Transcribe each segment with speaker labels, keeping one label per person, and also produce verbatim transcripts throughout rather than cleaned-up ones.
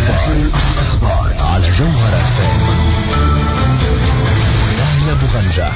Speaker 1: الأخبار على جوهر اف ام. يحيى بغنجة.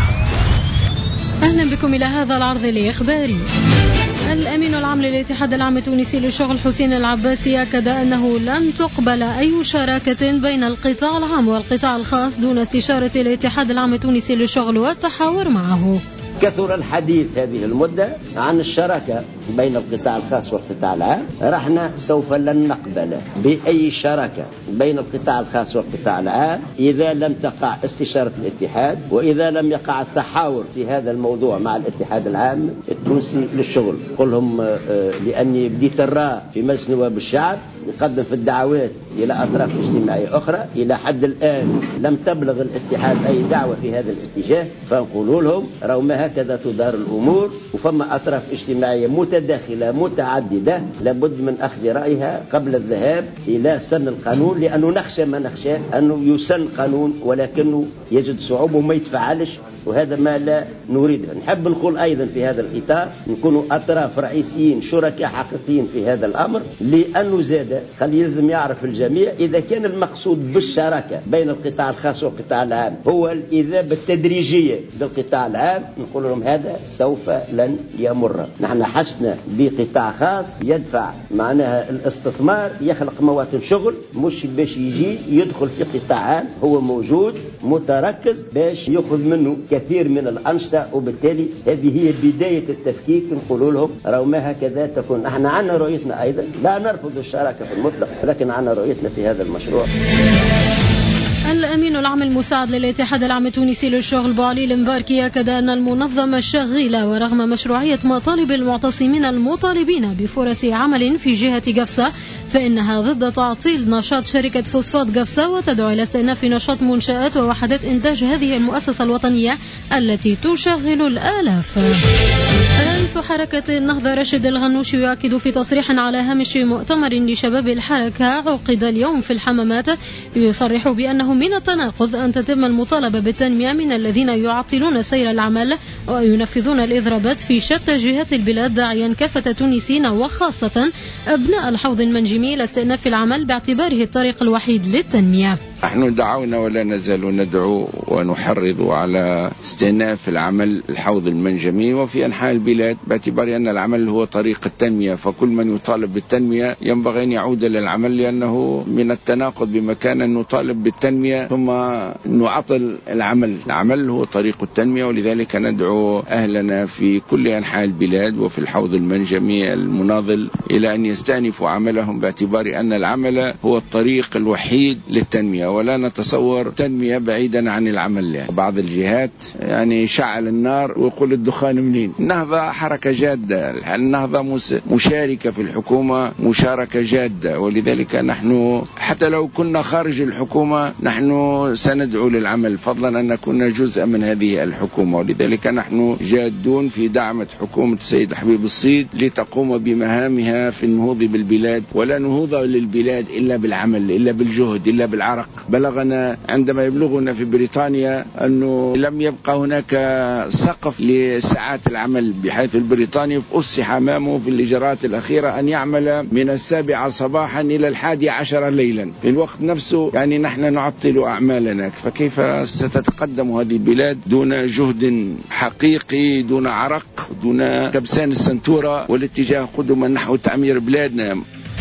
Speaker 2: أهلا بكم إلى هذا العرض الإخباري. الأمين العام للاتحاد العام التونسي للشغل حسين العباسي أكد أنه لن تقبل أي شراكة بين القطاع العام والقطاع الخاص دون استشارة الاتحاد العام التونسي للشغل والتحاور معه.
Speaker 3: كثر الحديث هذه المدة عن الشراكة بين القطاع الخاص والقطاع العام. رحنا سوف لن نقبل بأي شراكة بين القطاع الخاص والقطاع العام إذا لم تقع استشارة الاتحاد، وإذا لم يقع التحاور في هذا الموضوع مع الاتحاد العام التونسي للشغل. قلهم لأني بديت الراء في مجلس نواب الشعب يقدم في الدعوات إلى أطراف اجتماعية أخرى. إلى حد الآن لم تبلغ الاتحاد أي دعوة في هذا الاتجاه، فنقول لهم رغم ما هكذا تدار الأمور، وفما أطراف اجتماعية متداخلة متعددة لابد من أخذ رأيها قبل الذهاب إلى سن القانون، لأنه نخشى ما نخشى أنه يسن قانون ولكنه يجد صعوبة وما يتفعلش، وهذا ما لا نريده. نحب نقول أيضا في هذا الإطار نكونوا أطراف رئيسيين شركاء حقيقيين في هذا الأمر، لأنه زاد خلي يلزم يعرف الجميع إذا كان المقصود بالشراكة بين القطاع الخاص والقطاع العام هو الإذابة التدريجية بالقطاع العام، نقول لهم هذا سوف لن يمر. نحن حسنا بقطاع خاص يدفع معناها الاستثمار، يخلق مواطن شغل، مش باش يجي يدخل في قطاع عام هو موجود متركز باش يأخذ منه كثير من الأنشطة، وبالتالي هذه هي بداية التفكيك. نقول لهم رغم ما هكذا تكون. احنا عنا رؤيتنا أيضا، لا نرفض الشراكة في المطلق، لكن عنا رؤيتنا في هذا المشروع.
Speaker 2: الأمين العام المساعد للاتحاد العام التونسي للشغل بوعلي المباركي أكد أن المنظمة شغيلة، ورغم مشروعية مطالب المعتصمين المطالبين بفرص عمل في جهة قفصة فإنها ضد تعطيل نشاط شركة فوسفات قفصة، وتدعو إلى استئناف نشاط منشآت ووحدات إنتاج هذه المؤسسة الوطنية التي تشغل الآلاف. رئيس حركة النهضة راشد الغنوشي يؤكد في تصريح على هامش مؤتمر لشباب الحركة عقد اليوم في الحمامات، يصرح بأنه من التناقض أن تتم المطالبة بالتنمية من الذين يعطلون سير العمل وينفذون الإضرابات في شتى جهات البلاد، داعيا كافة التونسيين وخاصة أبناء الحوض المنجمي إلى استئناف العمل باعتباره الطريق الوحيد للتنمية.
Speaker 4: نحن دعونا ولا نزال ندعو ونحرض على استئناف العمل الحوض المنجمي وفي أنحاء البلاد، باعتبار أن العمل هو طريق التنمية، فكل من يطالب بالتنمية ينبغي أن يعود للعمل، لأنه من التناقض بمكان أن نطالب بالتنمية ثم نعطل العمل. العمل هو طريق التنمية، ولذلك ندعو أهلنا في كل أنحاء البلاد وفي الحوض المنجمي المناضل إلى أن يستأنفوا عملهم، باعتبار أن العمل هو الطريق الوحيد للتنمية، ولا نتصور تنمية بعيدا عن العمل. يعني بعض الجهات يعني شعل النار ويقول الدخان منين. النهضة حركة جادة، النهضة مشاركة في الحكومة مشاركة جادة، ولذلك نحن حتى لو كنا خارج الحكومة نحن سندعو للعمل، فضلا أن نكون جزءا من هذه الحكومة، ولذلك نحن جادون في دعم حكومة السيد حبيب الصيد لتقوم بمهامها في النهوض بالبلاد، ولا نهوض للبلاد إلا بالعمل، إلا بالجهد، إلا بالعرق. بلغنا عندما يبلغنا في بريطانيا أنه لم يبقى هناك سقف لساعات العمل، بحيث البريطاني أفسح أمامه في الإجراءات الأخيرة أن يعمل من السابعة صباحا إلى الحادي عشر ليلا في الوقت نفسه. يعني نحن نعطل أعمالنا، فكيف ستتقدم هذه البلاد دون جهد حقيقي، دون عرق، دون كبسان السنتورة والاتجاه قدما نحو تعمير بلادنا.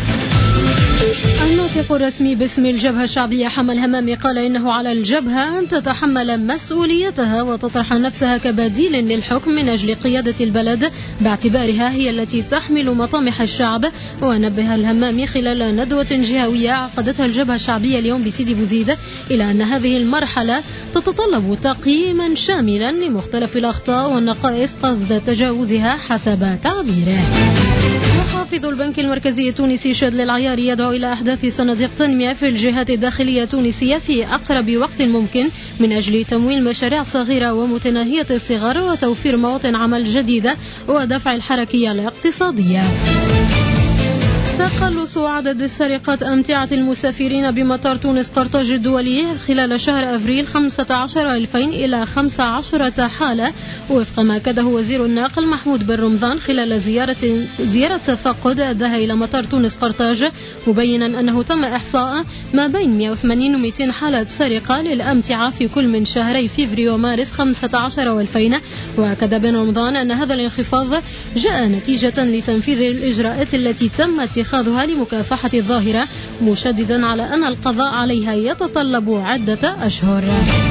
Speaker 2: الناطق الرسمي باسم الجبهة الشعبية حمل همامي قال إنه على الجبهة أن تتحمل مسؤوليتها وتطرح نفسها كبديل للحكم من أجل قيادة البلد، باعتبارها هي التي تحمل مطامح الشعب. ونبه الهمامي خلال ندوة جهوية عقدتها الجبهة الشعبية اليوم بسيدي بوزيد إلى أن هذه المرحلة تتطلب تقييما شاملا لمختلف الأخطاء والنقائص قصد تجاوزها حسب تعبيره. محافظ البنك المركزي التونسي شادل العياري يدعو إلى أحداث صناديق تنمية في الجهات الداخلية التونسية في أقرب وقت ممكن من أجل تمويل مشاريع صغيرة ومتناهية الصغر وتوفير مواطن عمل جديدة ودفع الحركية الاقتصادية. تقلص عدد سرقات أمتعة المسافرين بمطار تونس قرطاج الدولي خلال شهر أفريل خمسة عشر ألفين إلى خمسة عشر حالة، وفق ما أكده وزير النقل محمود بن رمضان خلال زيارة زيارة تفقد أداها إلى مطار تونس قرطاج، مبينا أنه تم إحصاء ما بين مئة وثمانين و مئتين حالة سرقة للأمتعة في كل من شهري فبراير ومارس خمسة عشر وألفين. وأكد بن رمضان أن هذا الانخفاض جاء نتيجة لتنفيذ الإجراءات التي تم اتخاذها لمكافحة الظاهرة، مشددا على أن القضاء عليها يتطلب عدة أشهر.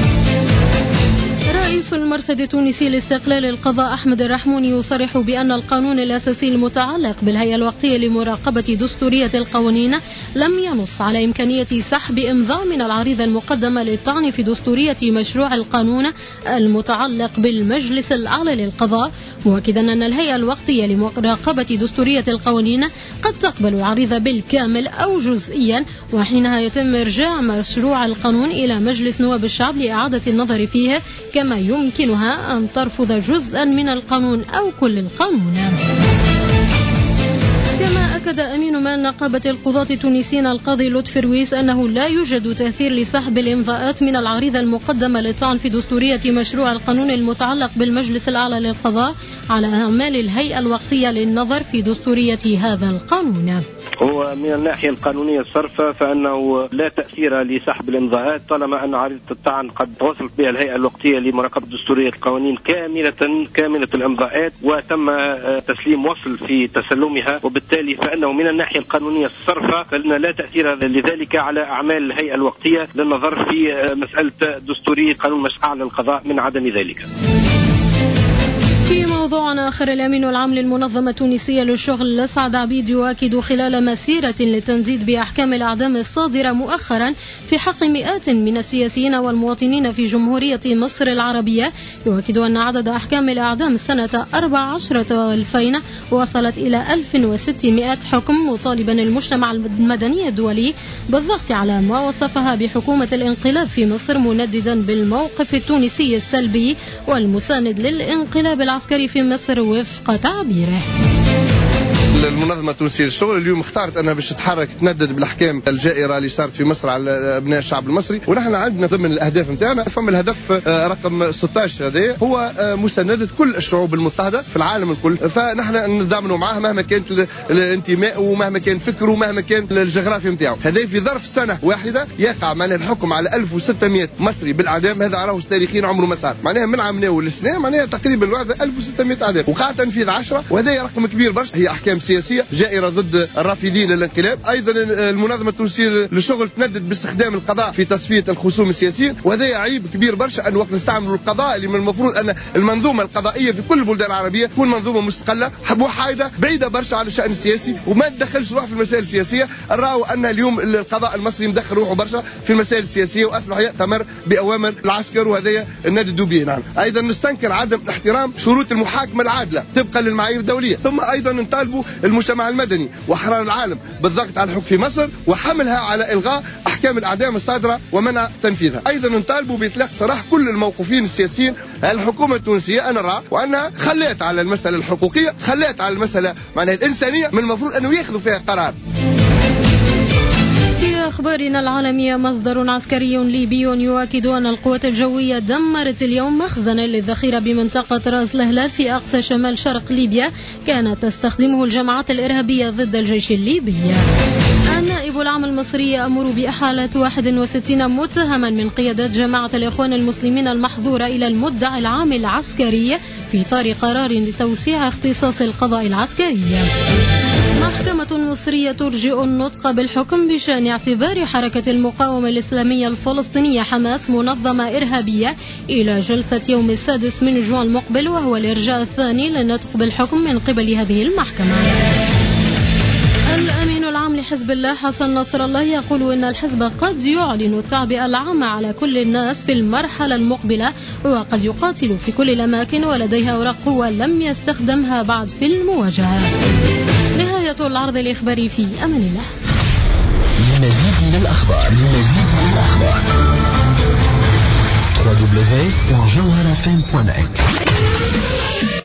Speaker 2: رئيس المرصد التونسي لاستقلال القضاء أحمد الرحموني يصرح بأن القانون الأساسي المتعلق بالهيئة الوقتية لمراقبة دستورية القوانين لم ينص على إمكانية سحب إمضاء من العريضة المقدمة للطعن في دستورية مشروع القانون المتعلق بالمجلس الأعلى للقضاء، مؤكدا أن الهيئة الوقتية لمراقبة دستورية القوانين قد تقبل العريضة بالكامل أو جزئيا، وحينها يتم إرجاع مشروع القانون إلى مجلس نواب الشعب لإعادة النظر فيه، كما يمكنها أن ترفض جزءا من القانون أو كل القانون. كما أكد أمين مال نقابة القضاة التونسيين القاضي لطفي رويس أنه لا يوجد تأثير لسحب الإمضاءات من العريضة المقدمة للطعن في دستورية مشروع القانون المتعلق بالمجلس الأعلى للقضاء على أعمال الهيئة الوقتية للنظر في دستورية هذا القانون.
Speaker 5: هو من الناحية القانونية الصرفة فأنه لا تأثير لسحب الإمضاءات طالما أن عريضة الطعن قد وصلت بها الهيئة الوقتية لمراقبة دستورية القوانين كاملة كاملة الإمضاءات وتم تسليم وصل في تسلمها، وبالتالي فأنه من الناحية القانونية الصرفة فإن لا تأثير لذلك على أعمال الهيئة الوقتية للنظر في مسألة دستورية قانون مشروع للقضاء من عدم ذلك.
Speaker 2: في موضوع آخر، الأمين العام للمنظمة التونسية للشغل سعد عبيد يؤكد خلال مسيرة للتنديد بأحكام الإعدام الصادرة مؤخرا في حق مئات من السياسيين والمواطنين في جمهورية مصر العربية، يؤكد أن عدد أحكام الإعدام سنة أربع عشرة ألفين وصلت إلى ألف وستمائة حكم، مطالبا المجتمع المدني الدولي بالضغط على ما وصفها بحكومة الانقلاب في مصر، منددا بالموقف التونسي السلبي والمساند للانقلاب العسكري في مصر وفق تعبيره.
Speaker 6: المنظمة التونسية للشغل اليوم اختارت أنها باش تتحرك تندد بالأحكام الجائرة اللي صارت في مصر على أبناء الشعب المصري، ونحن عندنا ضمن الأهداف نتاعنا فما الهدف رقم ستة عشر هذا هو مساندة كل الشعوب المضطهدة في العالم الكل، فنحن ندعموا معها مهما كانت الانتماء ومهما كان فكره ومهما كان الجغرافيا نتاعو. هذا في ظرف سنة واحدة يقع معناها الحكم على ألف وستمائة مصري بالإعدام، هذا راهو تاريخيا عمره ما صار، معناها من عمناه للسنة معناها تقريبا الوعد ألف وستمائة إعدام، وقع تنفيذ عشرة، وهذا رقم كبير برشا. هي أحكام سياسية جائرة ضد الرافضين للانقلاب. أيضا المنظمة التونسية للشغل تندد باستخدام القضاء في تصفية الخصوم السياسيين، وهذا عيب كبير برشا أن وقت نستعملوا القضاء اللي من المفروض أن المنظومة القضائية في كل البلدان العربية تكون منظومة مستقلة وحايدة بعيدة برشا على الشأن السياسي وما تدخلش روح في المسائل السياسية. نراو أن اليوم القضاء المصري مدخل روحه برشا في المسائل السياسية وأصبح يأتمر بأوامر العسكر، وهذا نددوا به. نعم. أيضا نستنكر عدم احترام شروط المحاكمة العادلة طبقا للمعايير الدولية، ثم أيضا نطالبوا المجتمع المدني واحرار العالم بالضغط على الحكم في مصر وحملها على الغاء احكام الاعدام الصادره ومنع تنفيذها. ايضا نطالبوا باطلاق سراح كل الموقوفين السياسيين. الحكومه التونسيه انا نرى وانها خلات على المساله الحقوقيه، خلات على المساله معناها الانسانيه، من المفروض انه ياخذوا فيها قرار.
Speaker 2: في أخبارنا العالمية، مصدر عسكري ليبي يؤكد أن القوات الجوية دمرت اليوم مخزنا للذخيرة بمنطقة رأس الهلال في أقصى شمال شرق ليبيا كانت تستخدمه الجماعات الإرهابية ضد الجيش الليبي. النائب العام المصري يأمر بإحالة واحد وستين متهما من قيادات جماعة الإخوان المسلمين المحظورة إلى المدعي العام العسكري في إطار قرار لتوسيع اختصاص القضاء العسكري. محكمة مصرية ترجئ النطق بالحكم بشأن اعتبار حركة المقاومة الإسلامية الفلسطينية حماس منظمة إرهابية إلى جلسة يوم السادس من جوان المقبل، وهو الإرجاء الثاني للنطق بالحكم من قبل هذه المحكمة. الأمين العام لحزب الله حسن نصر الله يقول إن الحزب قد يعلن التعبئة العامة على كل الناس في المرحلة المقبلة، وقد يقاتل في كل الأماكن ولديها أوراق قوة لم يستخدمها بعد في المواجهة. نهاية العرض الإخباري، في أمان الله.
Speaker 1: لمزيد من الأخبار لمزيد من الأخبار دبليو دبليو دبليو دوت جوهرة إف إم دوت نت.